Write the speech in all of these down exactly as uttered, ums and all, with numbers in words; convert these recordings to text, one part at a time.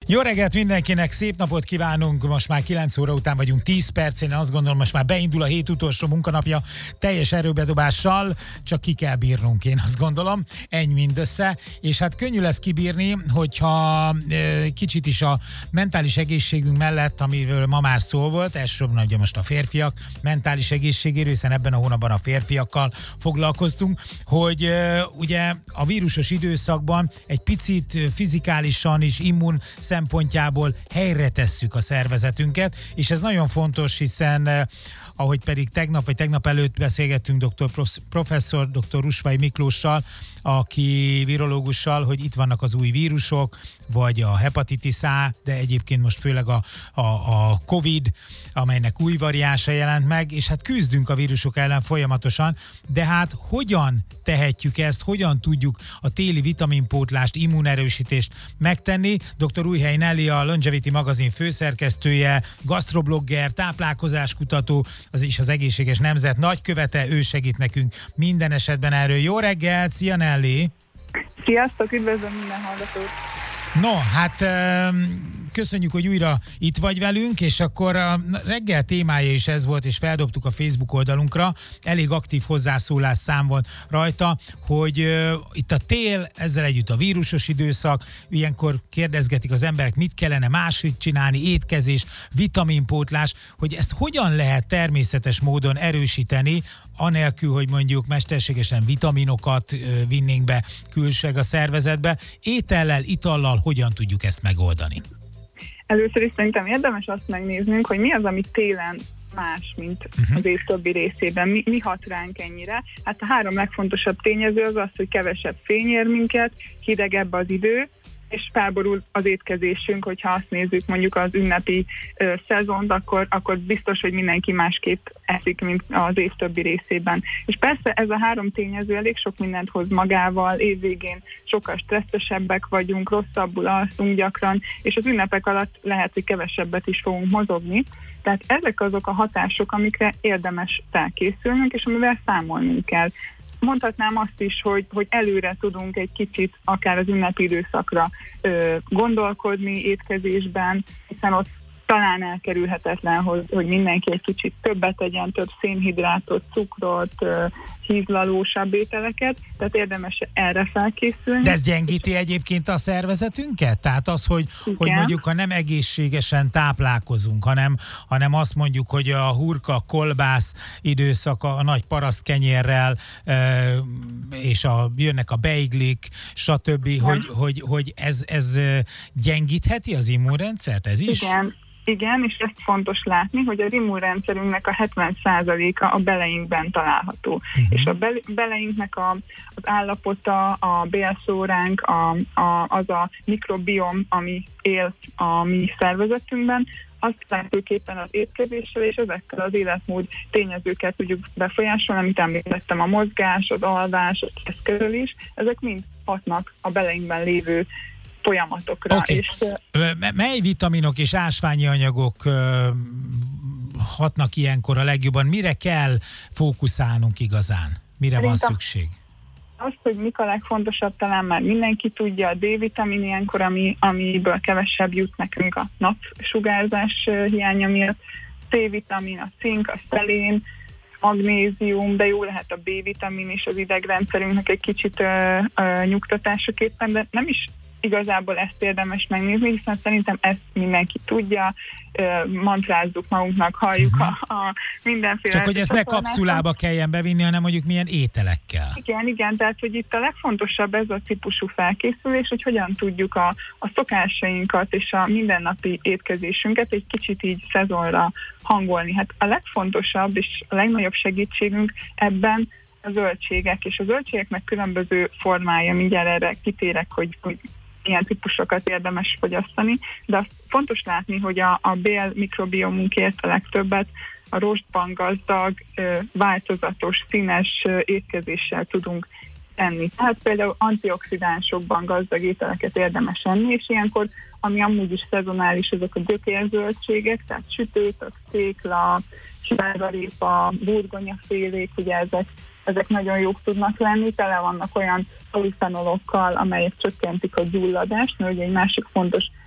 Jó reggelt mindenkinek, szép napot kívánunk, most már kilenc óra után vagyunk, tíz perc, én azt gondolom, most már beindul a hét utolsó munkanapja teljes erőbedobással, csak ki kell bírnunk, én azt gondolom, ennyi mindössze, és hát könnyű lesz kibírni, hogyha e, kicsit is a mentális egészségünk mellett, amiről ma már szó volt, elsősorban ugye most a férfiak mentális egészségéről, hiszen ebben a hónapban a férfiakkal foglalkoztunk, hogy e, ugye a vírusos időszakban egy picit fizikálisan is immun szempontjából helyre tesszük a szervezetünket, és ez nagyon fontos, hiszen eh, ahogy pedig tegnap vagy tegnap előtt beszélgettünk doktor professzor, doktor Rusvai Miklóssal, aki virológussal, hogy itt vannak az új vírusok, vagy a hepatitis A, de egyébként most főleg a, a, a Covid, amelynek új variánsa jelent meg, és hát küzdünk a vírusok ellen folyamatosan, de hát hogyan tehetjük ezt, hogyan tudjuk a téli vitaminpótlást, immunerősítést megtenni? doktor Újhely Nelly, a Longevity magazin főszerkesztője, gasztroblogger, táplálkozáskutató, az is az Egészséges Nemzet nagykövete, ő segít nekünk minden esetben erről. Jó reggelt, szia Nelly! Sziasztok, üdvözlöm minden hallgatót! No, hát köszönjük, hogy újra itt vagy velünk, és akkor a reggel témája is ez volt, és feldobtuk a Facebook oldalunkra, elég aktív hozzászólás szám volt rajta, hogy uh, itt a tél, ezzel együtt a vírusos időszak, ilyenkor kérdezgetik az emberek, mit kellene máshogy csinálni, étkezés, vitaminpótlás, hogy ezt hogyan lehet természetes módon erősíteni, anélkül, hogy mondjuk mesterségesen vitaminokat uh, vinnénk be külsőleg a szervezetbe, étellel, itallal hogyan tudjuk ezt megoldani? Először is szerintem érdemes azt megnéznünk, hogy mi az, ami télen más, mint uh-huh. az év többi részében. Mi, mi hat ránk ennyire? Hát a három legfontosabb tényező az az, hogy kevesebb fény ér minket, hidegebb az idő, és felborul az étkezésünk, hogyha azt nézzük mondjuk az ünnepi ö, szezont, akkor, akkor biztos, hogy mindenki másképp eszik, mint az év többi részében. És persze ez a három tényező elég sok mindent hoz magával, évvégén sokkal stresszesebbek vagyunk, rosszabbul alszunk gyakran, és az ünnepek alatt lehet, hogy kevesebbet is fogunk mozogni. Tehát ezek azok a hatások, amikre érdemes felkészülnünk, és amivel számolnunk kell. Mondhatnám azt is, hogy, hogy előre tudunk egy kicsit akár az ünnepi időszakra ö, gondolkodni étkezésben, hiszen ott talán elkerülhetetlen, hogy, hogy mindenki egy kicsit többet tegyen, több szénhidrátot, cukrot, ö, hízlalósabb ételeket, tehát érdemes erre felkészülni. De ez gyengíti egyébként a szervezetünket? Tehát az, hogy, hogy mondjuk, ha nem egészségesen táplálkozunk, hanem, hanem azt mondjuk, hogy a hurka, kolbász időszaka a nagy parasztkenyérrel, és a, jönnek a beiglik, stb., hogy, hogy, hogy ez, ez gyengítheti az immunrendszert? Ez is? Igen. Igen, és ezt fontos látni, hogy az immunrendszerünknek a hetven százaléka a beleinkben található. Uh-huh. És a be- beleinknek a, az állapota, a bélszóránk, a, a, az a mikrobiom, ami él a mi szervezetünkben, azt legfőképpen az étkezéssel és ezekkel az életmód tényezőket tudjuk befolyásolni, amit említettem, a mozgás, az alvás, a stresszkerülés, ezek mind hatnak a beleinkben lévő folyamatokra. Okay. És, mely vitaminok és ásványi anyagok uh, hatnak ilyenkor a legjobban? Mire kell fókuszálnunk igazán? Mire van szükség? Azt, hogy mik a legfontosabb, talán már mindenki tudja, a D-vitamin ilyenkor, ami, amiből kevesebb jut nekünk a napsugárzás hiánya miatt, C-vitamin, a cink, a szelén, magnézium, de jó lehet a B-vitamin is az idegrendszerünknek egy kicsit ö, ö, nyugtatásaképpen, de nem is igazából ezt érdemes megnézni, hiszen szerintem ezt mindenki tudja, mantrázzuk magunknak, halljuk uh-huh. a, a mindenféle... Csak hogy ezt ne kapszulába kelljen bevinni, hanem mondjuk milyen ételekkel. Igen, igen, tehát hogy itt a legfontosabb ez a típusú felkészülés, hogy hogyan tudjuk a, a szokásainkat és a mindennapi étkezésünket egy kicsit így szezonra hangolni. Hát a legfontosabb és a legnagyobb segítségünk ebben a zöldségek, és a zöldségeknek különböző formája, mindjárt erre kitérek, hogy, hogy milyen típusokat érdemes fogyasztani, de azt fontos látni, hogy a, a bél mikrobiomunkért a legtöbbet a rostban gazdag, változatos, színes étkezéssel tudunk enni. Tehát például antioxidánsokban gazdag ételeket érdemes enni, és ilyenkor, ami amúgy is szezonális, ezek a gyökérzöldségek, tehát sütőtök, székla, sárgarépa, burgonyafélék, ugye ezek, ezek nagyon jók tudnak lenni, tele vannak olyan polifenolokkal, amelyek csökkentik a gyulladást, mert ugye egy másik fontos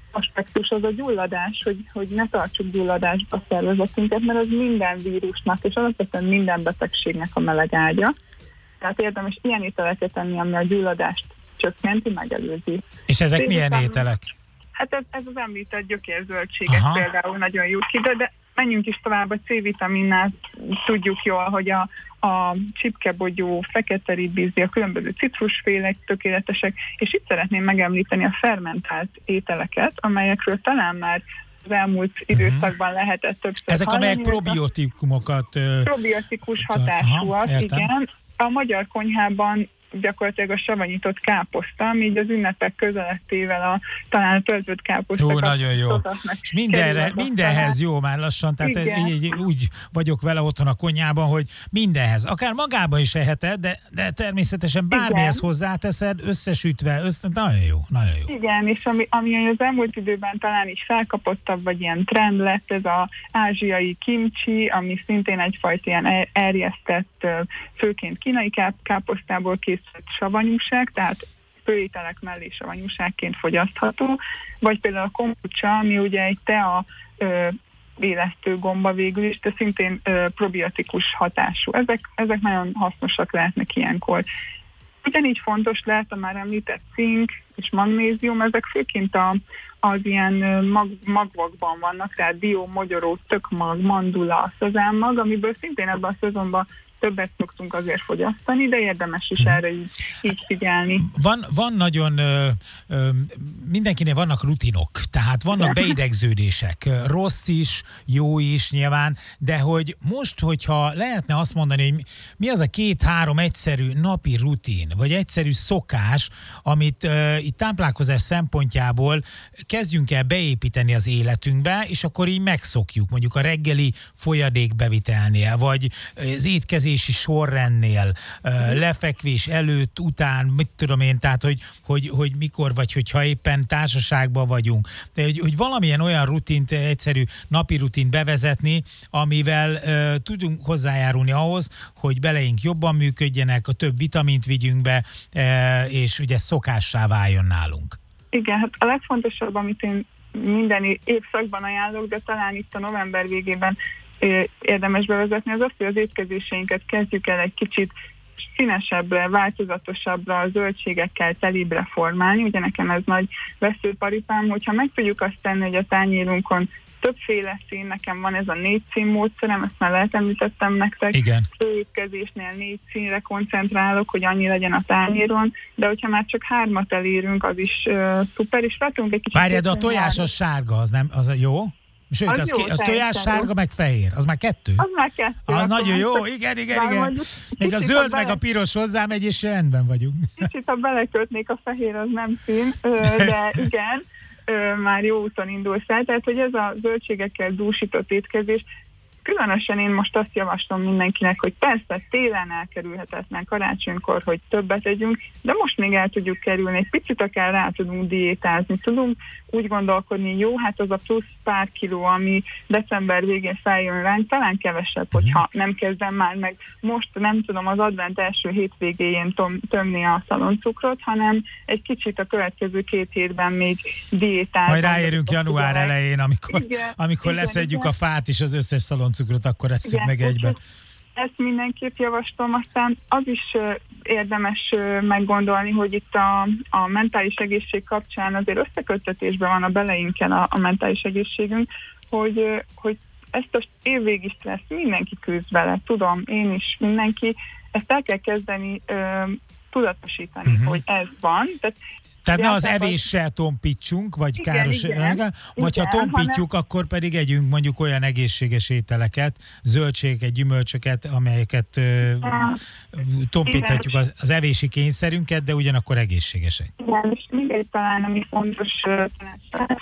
aspektus az a gyulladás, hogy, hogy ne tartsuk gyulladásba a szervezetünket, mert az minden vírusnak és alapvetően minden betegségnek a meleg ágya. Tehát érdemes ilyen ételeket enni, ami a gyulladást csökkenti, megelőzi. És ezek Én milyen ételek? Hát ez, ez az említett gyökérzöldségek például nagyon jó ki, de menjünk is tovább a C-vitaminnál, tudjuk jól, hogy a, a csipkebogyó, fekete ribízi, a különböző citrusfélek tökéletesek, és itt szeretném megemlíteni a fermentált ételeket, amelyekről talán már az elmúlt időszakban lehetett többször Ezek, hallani. amelyek probiotikumokat... Probiotikus hatásúak, igen. A magyar konyhában gyakorlatilag a savanyított káposzta, ami így az ünnepek közelettével a talán a töltött káposztakat. Jó, nagyon jó. És mindenre, mindenhez jó már lassan, tehát így, így, úgy vagyok vele otthon a konyhában, hogy mindenhez. Akár magában is eheted, de, de természetesen bármihez hozzáteszed, összesütve, össze, nagyon jó, nagyon jó. Igen, és ami, ami az elmúlt időben talán így felkapottabb, vagy ilyen trend lett, ez az ázsiai kimchi, ami szintén egyfajta ilyen erjesztett, főként kínai káposztából készült savanyúság, tehát főételek mellé savanyúságként fogyasztható, vagy például a kombucha, ami ugye egy tea ö, élesztő gomba végül is, de szintén ö, probiotikus hatású. Ezek, ezek nagyon hasznosak lehetnek ilyenkor. Ugyanígy fontos lehet a már említett cink és magnézium, ezek főként a, az ilyen mag, magvakban vannak, tehát dió, mogyoró, tökmag, mandula, szezánmag, amiből szintén ebben a szezonban többet szoktunk azért fogyasztani, de érdemes is erre így, így figyelni. Van, van nagyon, ö, ö, mindenkinél vannak rutinok, tehát vannak beidegződések, rossz is, jó is nyilván, de hogy most, hogyha lehetne azt mondani, hogy mi az a két-három egyszerű napi rutin, vagy egyszerű szokás, amit ö, itt táplálkozás szempontjából kezdjünk el beépíteni az életünkbe, és akkor így megszokjuk, mondjuk a reggeli folyadékbevitelnél, vagy az étkezés sorrendnél, lefekvés előtt, után, mit tudom én, tehát, hogy, hogy, hogy mikor vagy, hogyha éppen társaságban vagyunk. De, hogy, hogy valamilyen olyan rutint, egyszerű napi rutint bevezetni, amivel uh, tudunk hozzájárulni ahhoz, hogy beleink jobban működjenek, a több vitamint vigyünk be, uh, és ugye szokássá váljon nálunk. Igen, hát a legfontosabb, amit én minden évszakban ajánlok, de talán itt a november végében érdemes bevezetni, az azt, hogy az étkezéseinket kezdjük el egy kicsit színesebbre, változatosabbra, a zöldségekkel telibre formálni. Ugye nekem ez nagy veszőparipám, hogyha meg tudjuk azt tenni, hogy a tányérunkon többféle szín, nekem van ez a négy szín módszerem, ezt már lehet említettem nektek. Igen. Főétkezésnél négy színre koncentrálok, hogy annyi legyen a tányéron, de hogyha már csak hármat elérünk, az is uh, szuper, és vetünk egy kicsit... Várjad, a tojás az sárga, az nem, az jó? Sőt, az, az, jó, az tojás sárga, meg fehér. Az már kettő? Az már kettő. Az nagyon jó, igen, igen, igen. Még a zöld meg a piros hozzámegy, és rendben vagyunk. Kicsit, ha belekötnék, a fehér az nem szín, de igen, már jó úton indulsz el. Tehát, hogy ez a zöldségekkel dúsított étkezés, különösen én most azt javaslom mindenkinek, hogy persze télen elkerülhetetlen karácsonykor, hogy többet tegyünk, de most még el tudjuk kerülni, egy picit akár rá tudunk diétázni, tudunk úgy gondolkodni, jó, hát az a plusz pár kiló, ami december végén feljön ránk, talán kevesebb, hogyha nem kezdem már meg most, nem tudom, az advent első hétvégéjén tom, tömni a szaloncukrot, hanem egy kicsit a következő két hétben még diétázni. Majd ráérünk január elején, amikor, igen, amikor igen, leszedjük igen. a fát és az összes szaloncukrot, akkor esszük meg egyben. Ezt mindenképp javaslom, aztán az is uh, érdemes uh, meggondolni, hogy itt a, a mentális egészség kapcsán azért összeköttetésben van a beleinkkel a, a mentális egészségünk, hogy, uh, hogy ezt az évvégi stressz mindenki küzd vele, tudom, én is, mindenki, ezt el kell kezdeni uh, tudatosítani, uh-huh. hogy ez van. Tehát Tehát ne az evéssel tompítsunk, vagy igen, káros, igen, igen, vagy igen, ha tompítjuk, hanem... akkor pedig együnk mondjuk olyan egészséges ételeket, zöldségeket, gyümölcsöket, amelyeket uh, tompíthatjuk az, az evési kényszerünket, de ugyanakkor egészségesek. Igen, és mindegy talán, ami fontos tanács, hogy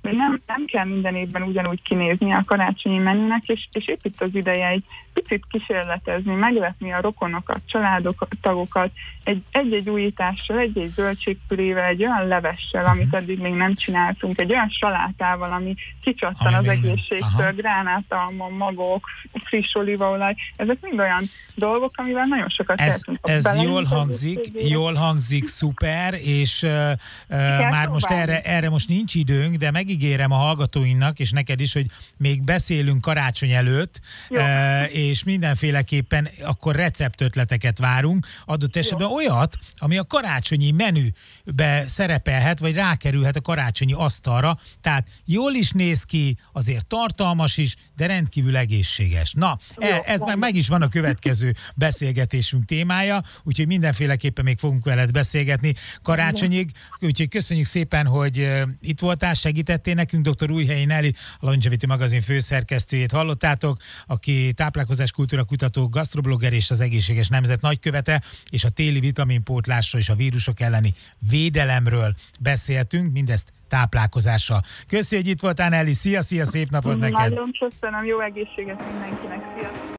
de nem, nem kell minden évben ugyanúgy kinézni a karácsonyi menünek, és, és épp itt az ideje egy picit kísérletezni, meglepni a rokonokat, családokat, tagokat, egy, egy-egy újítással, egy-egy zöldségpürével, egy olyan levessel, amit eddig még nem csináltunk, egy olyan salátával, ami kicsattan az egészségtől, gránátalma, magok, friss olívaolaj, ezek mind olyan dolgok, amivel nagyon sokat ez, tehetünk. Ez jól hangzik, jól hangzik, szuper, és uh, uh, már most erre, erre most nincs időnk, de megígérem a hallgatóinknak, és neked is, hogy még beszélünk karácsony előtt, uh, és mindenféleképpen akkor receptötleteket várunk, adott esetben Jó. olyat, ami a karácsonyi menübe szerepelhet, vagy rákerülhet a karácsonyi asztalra, tehát jól is néz ki, azért tartalmas is, de rendkívül egészséges. Na, Jó, ez meg, meg is van a következő beszélgetésünk témája, úgyhogy mindenféleképpen még fogunk veled beszélgetni karácsonyig, úgyhogy köszönjük szépen, hogy itt voltál, segítettél nekünk, dr. Újhelyi Nelly, a Longevity magazin főszerkesztőjét hallottátok, aki táplálkozás kultúra kutató, gasztroblogger és az Egészséges Nemzet nagykövete, és a téli vitaminpótlásról és a vírusok elleni védelemről beszéltünk, mindezt táplálkozással. Köszi, hogy itt voltál, Nelly, szia, szia, szép napot neked! Nagyon köszönöm, jó egészséget mindenkinek, szia!